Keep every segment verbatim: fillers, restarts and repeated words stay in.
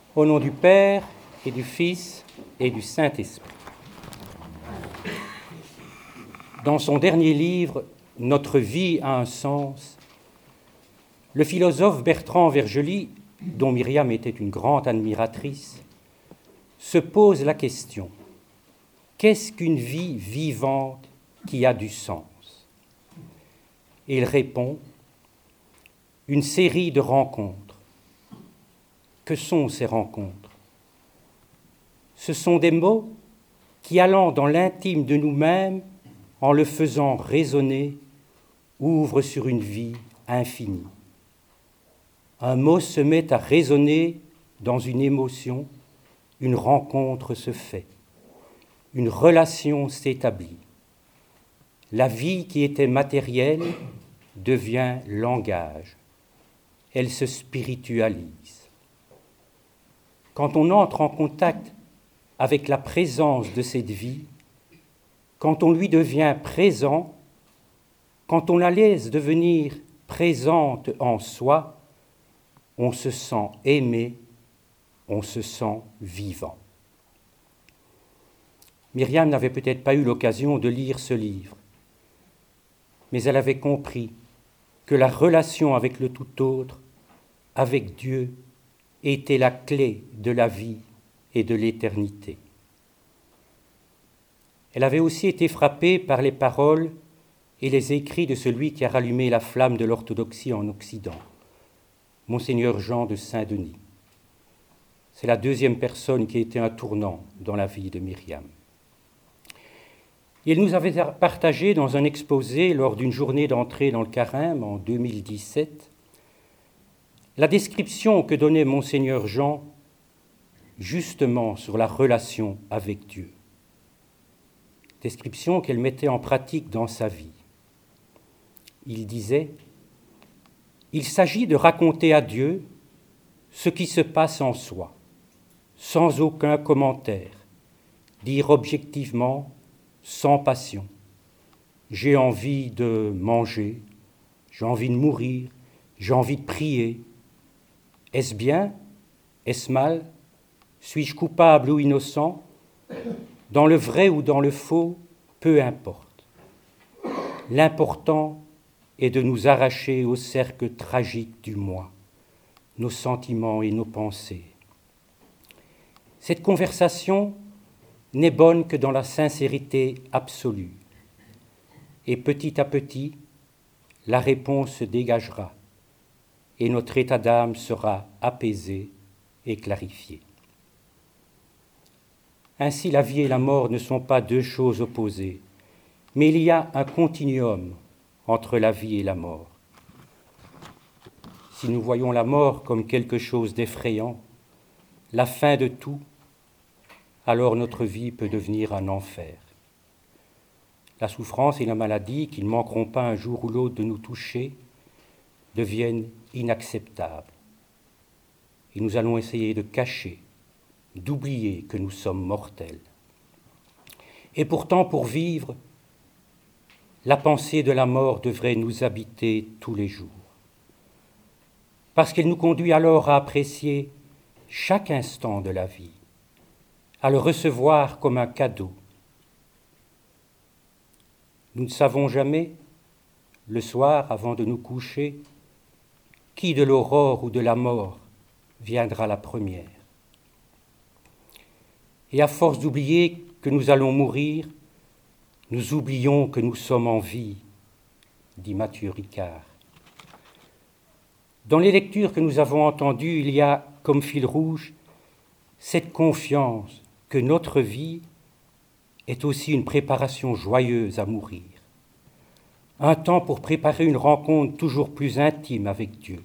Au nom du Père et du Fils et du Saint-Esprit. Dans son dernier livre, Notre vie a un sens, le philosophe Bertrand Vergely, dont Myriam était une grande admiratrice, se pose la question: qu'est-ce qu'une vie vivante qui a du sens? Et il répond: une série de rencontres. Que sont ces rencontres? Ce sont des mots qui, allant dans l'intime de nous-mêmes, en le faisant résonner, ouvrent sur une vie infinie. Un mot se met à résonner dans une émotion, une rencontre se fait, une relation s'établit. La vie qui était matérielle devient langage, elle se spiritualise. Quand on entre en contact avec la présence de cette vie, quand on lui devient présent, quand on la laisse devenir présente en soi, on se sent aimé, on se sent vivant. Myriam n'avait peut-être pas eu l'occasion de lire ce livre, mais elle avait compris que la relation avec le tout autre, avec Dieu, était la clé de la vie et de l'éternité. Elle avait aussi été frappée par les paroles et les écrits de celui qui a rallumé la flamme de l'orthodoxie en Occident, Monseigneur Jean de Saint-Denis. C'est la deuxième personne qui a été un tournant dans la vie de Myriam. Il nous avait partagé dans un exposé lors d'une journée d'entrée dans le Carême en deux mille dix-sept la description que donnait Monseigneur Jean justement sur la relation avec Dieu. Description qu'elle mettait en pratique dans sa vie. Il disait: il s'agit de raconter à Dieu ce qui se passe en soi, sans aucun commentaire, dire objectivement, sans passion. J'ai envie de manger, j'ai envie de mourir, j'ai envie de prier. Est-ce bien? Est-ce mal? Suis-je coupable ou innocent? Dans le vrai ou dans le faux, peu importe. L'important est de nous arracher au cercle tragique du moi, nos sentiments et nos pensées. Cette conversation n'est bonne que dans la sincérité absolue. Et petit à petit, la réponse se dégagera et notre état d'âme sera apaisé et clarifié. Ainsi, la vie et la mort ne sont pas deux choses opposées, mais il y a un continuum entre la vie et la mort. Si nous voyons la mort comme quelque chose d'effrayant, la fin de tout, alors notre vie peut devenir un enfer. La souffrance et la maladie, qui ne manqueront pas un jour ou l'autre de nous toucher, deviennent inacceptables. Et nous allons essayer de cacher, d'oublier que nous sommes mortels. Et pourtant, pour vivre, la pensée de la mort devrait nous habiter tous les jours, parce qu'elle nous conduit alors à apprécier chaque instant de la vie, à le recevoir comme un cadeau. Nous ne savons jamais, le soir, avant de nous coucher, qui de l'aurore ou de la mort viendra la première. Et à force d'oublier que nous allons mourir, nous oublions que nous sommes en vie, dit Mathieu Ricard. Dans les lectures que nous avons entendues, il y a comme fil rouge cette confiance que notre vie est aussi une préparation joyeuse à mourir, un temps pour préparer une rencontre toujours plus intime avec Dieu.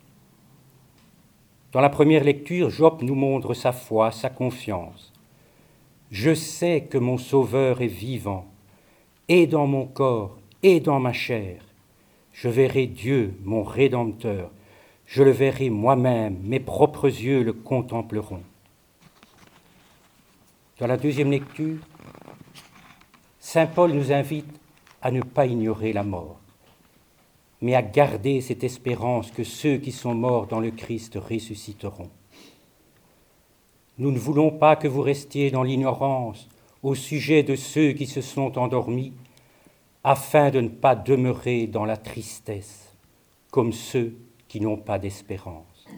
Dans la première lecture, Job nous montre sa foi, sa confiance. Je sais que mon Sauveur est vivant, et dans mon corps, et dans ma chair. Je verrai Dieu, mon Rédempteur. Je le verrai moi-même, mes propres yeux le contempleront. Dans la deuxième lecture, saint Paul nous invite à ne pas ignorer la mort, mais à garder cette espérance que ceux qui sont morts dans le Christ ressusciteront. Nous ne voulons pas que vous restiez dans l'ignorance au sujet de ceux qui se sont endormis, afin de ne pas demeurer dans la tristesse, comme ceux qui n'ont pas d'espérance.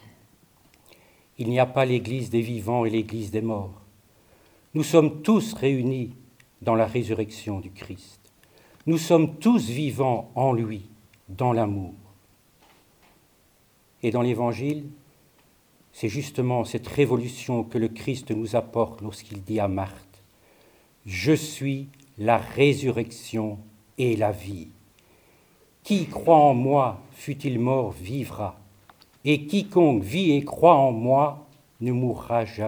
Il n'y a pas l'Église des vivants et l'Église des morts. Nous sommes tous réunis dans la résurrection du Christ. Nous sommes tous vivants en lui, dans l'amour. Et dans l'Évangile, c'est justement cette révolution que le Christ nous apporte lorsqu'il dit à Marthe « Je suis la résurrection et la vie. Qui croit en moi, fût-il mort, vivra. Et quiconque vit et croit en moi ne mourra jamais. »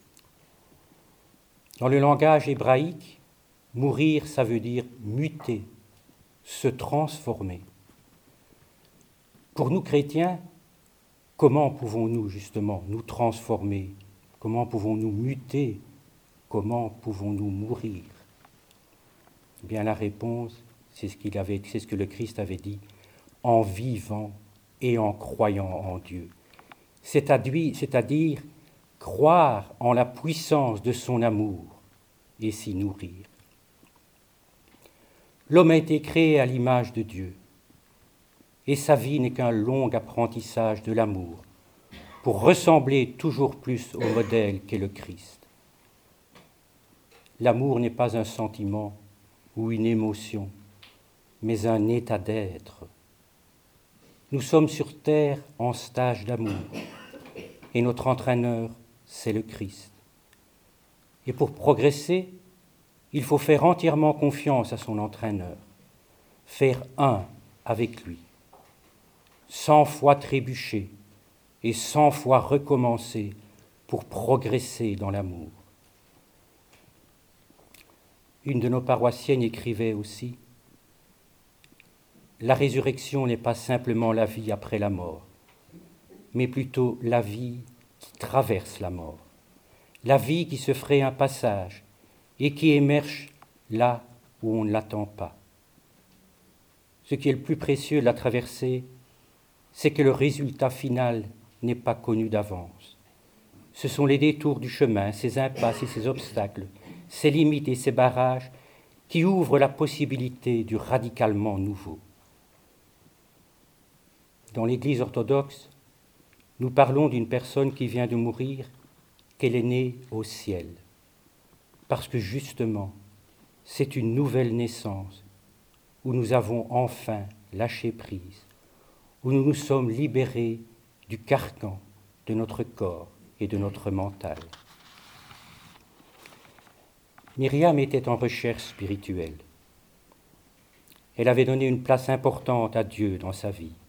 Dans le langage hébraïque, mourir, ça veut dire muter, se transformer. Pour nous chrétiens, comment pouvons-nous justement nous transformer? Comment pouvons-nous muter? Comment pouvons-nous mourir? Eh bien, la réponse, c'est ce qu'il avait, c'est ce que le Christ avait dit, en vivant et en croyant en Dieu. C'est-à-dire, c'est-à-dire croire en la puissance de son amour et s'y nourrir. L'homme a été créé à l'image de Dieu, et sa vie n'est qu'un long apprentissage de l'amour pour ressembler toujours plus au modèle qu'est le Christ. L'amour n'est pas un sentiment ou une émotion, mais un état d'être. Nous sommes sur terre en stage d'amour, et notre entraîneur, c'est le Christ. Et pour progresser, il faut faire entièrement confiance à son entraîneur, faire un avec lui, cent fois trébucher et cent fois recommencer pour progresser dans l'amour. Une de nos paroissiennes écrivait aussi « La résurrection n'est pas simplement la vie après la mort, mais plutôt la vie qui traverse la mort, la vie qui se ferait un passage et qui émerge là où on ne l'attend pas. Ce qui est le plus précieux de la traversée, c'est que le résultat final n'est pas connu d'avance. Ce sont les détours du chemin, ces impasses et ces obstacles, ces limites et ces barrages qui ouvrent la possibilité du radicalement nouveau. Dans l'Église orthodoxe, nous parlons d'une personne qui vient de mourir, qu'elle est née au ciel. Parce que justement, c'est une nouvelle naissance où nous avons enfin lâché prise, où nous nous sommes libérés du carcan de notre corps et de notre mental. Myriam était en recherche spirituelle. Elle avait donné une place importante à Dieu dans sa vie.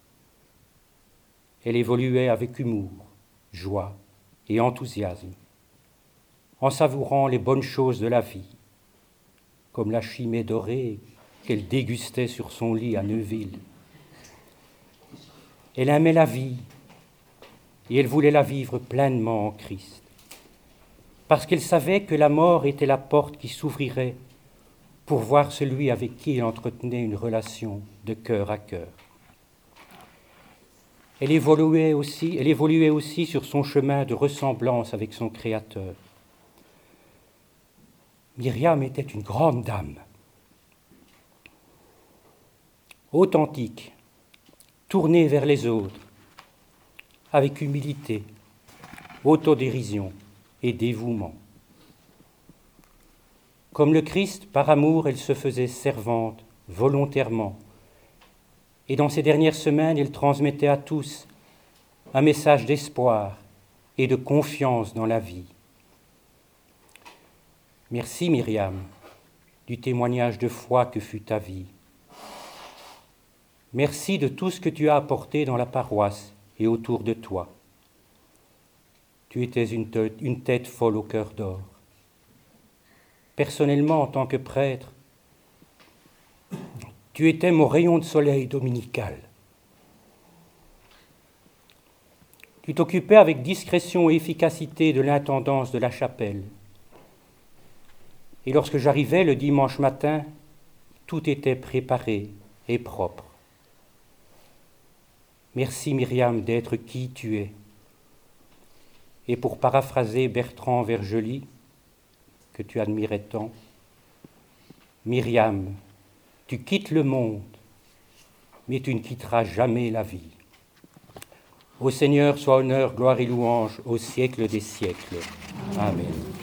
Elle évoluait avec humour, joie et enthousiasme, en savourant les bonnes choses de la vie, comme la chimée dorée qu'elle dégustait sur son lit à Neuville. Elle aimait la vie et elle voulait la vivre pleinement en Christ, parce qu'elle savait que la mort était la porte qui s'ouvrirait pour voir celui avec qui elle entretenait une relation de cœur à cœur. Elle évoluait aussi, elle évoluait aussi sur son chemin de ressemblance avec son Créateur. Myriam était une grande dame, authentique, tournée vers les autres, avec humilité, autodérision et dévouement. Comme le Christ, par amour, elle se faisait servante volontairement. Et dans ces dernières semaines, elle transmettait à tous un message d'espoir et de confiance dans la vie. Merci Myriam du témoignage de foi que fut ta vie. Merci de tout ce que tu as apporté dans la paroisse et autour de toi. Tu étais une tête, une tête folle au cœur d'or. Personnellement, en tant que prêtre, tu étais mon rayon de soleil dominical. Tu t'occupais avec discrétion et efficacité de l'intendance de la chapelle. Et lorsque j'arrivais le dimanche matin, tout était préparé et propre. Merci Myriam d'être qui tu es. Et pour paraphraser Bertrand Vergely, que tu admirais tant, Myriam, tu quittes le monde, mais tu ne quitteras jamais la vie. Au Seigneur soit honneur, gloire et louange au siècle des siècles. Amen.